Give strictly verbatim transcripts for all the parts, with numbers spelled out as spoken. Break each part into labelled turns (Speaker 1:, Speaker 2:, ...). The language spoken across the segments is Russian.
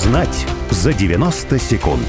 Speaker 1: Узнать за девяносто секунд.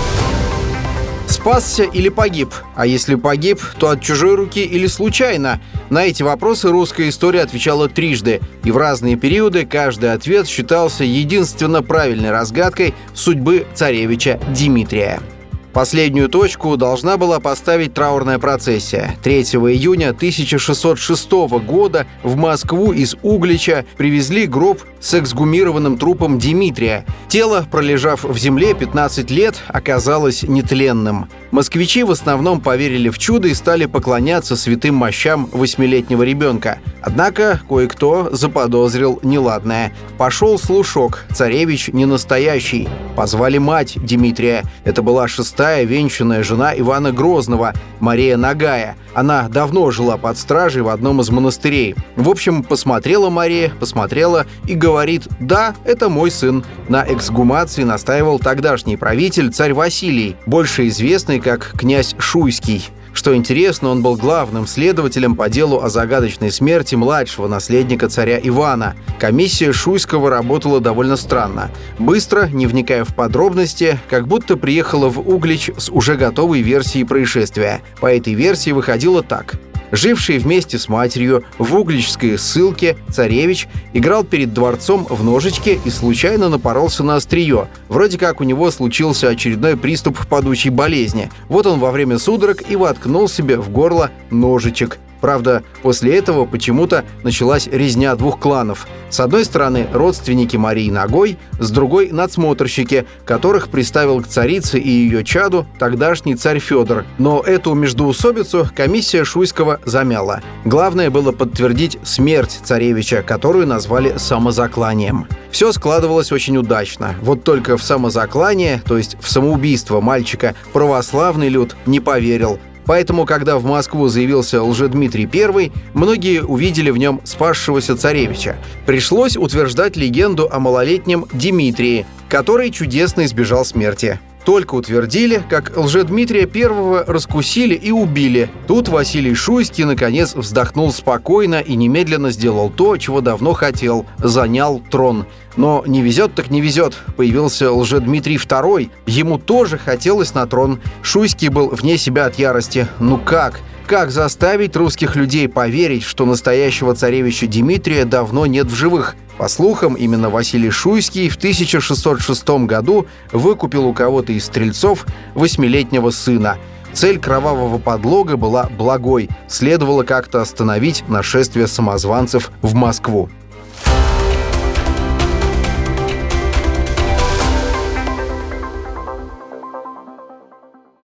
Speaker 2: Спасся или погиб? А если погиб, то от чужой руки или случайно? На эти вопросы русская история отвечала трижды, и в разные периоды каждый ответ считался единственно правильной разгадкой судьбы царевича Дмитрия. Последнюю точку должна была поставить траурная процессия. третьего июня тысяча шестьсот шестого года в Москву из Углича привезли гроб с эксгумированным трупом Дмитрия. Тело, пролежав в земле пятнадцать лет, оказалось нетленным. Москвичи в основном поверили в чудо и стали поклоняться святым мощам восьмилетнего ребенка. Однако кое-кто заподозрил неладное. Пошел слушок: царевич не настоящий. Позвали мать Дмитрия. Это была шестая венчанная жена Ивана Грозного, Мария Нагая. Она давно жила под стражей в одном из монастырей. В общем, посмотрела Мария, посмотрела и говорит: «Да, это мой сын». На эксгумации настаивал тогдашний правитель царь Василий, больше известный как князь Шуйский. Что интересно, он был главным следователем по делу о загадочной смерти младшего наследника царя Ивана. Комиссия Шуйского работала довольно странно. Быстро, не вникая в подробности, как будто приехала в Углич с уже готовой версией происшествия. По этой версии выходило так. Живший вместе с матерью в угличской ссылке царевич играл перед дворцом в ножички и случайно напоролся на острие. Вроде как у него случился очередной приступ падучей болезни. Вот он во время судорог и воткнул себе в горло ножичек. Правда, после этого почему-то началась резня двух кланов. С одной стороны, родственники Марии Нагой, с другой — надсмотрщики, которых приставил к царице и ее чаду тогдашний царь Федор. Но эту междоусобицу комиссия Шуйского замяла. Главное было подтвердить смерть царевича, которую назвали самозакланием. Все складывалось очень удачно. Вот только в самозаклание, то есть в самоубийство мальчика, православный люд не поверил. Поэтому, когда в Москву заявился Лжедмитрий I, многие увидели в нем спасшегося царевича. Пришлось утверждать легенду о малолетнем Дмитрии, который чудесно избежал смерти. Только утвердили, как Лжедмитрия I раскусили и убили. Тут Василий Шуйский наконец вздохнул спокойно и немедленно сделал то, чего давно хотел – занял трон. Но не везет так не везет. Появился Лжедмитрий второй. Ему тоже хотелось на трон. Шуйский был вне себя от ярости. Ну как? Как заставить русских людей поверить, что настоящего царевича Дмитрия давно нет в живых? По слухам, именно Василий Шуйский в тысяча шестьсот шестом году выкупил у кого-то из стрельцов восьмилетнего сына. Цель кровавого подлога была благой. Следовало как-то остановить нашествие самозванцев в Москву.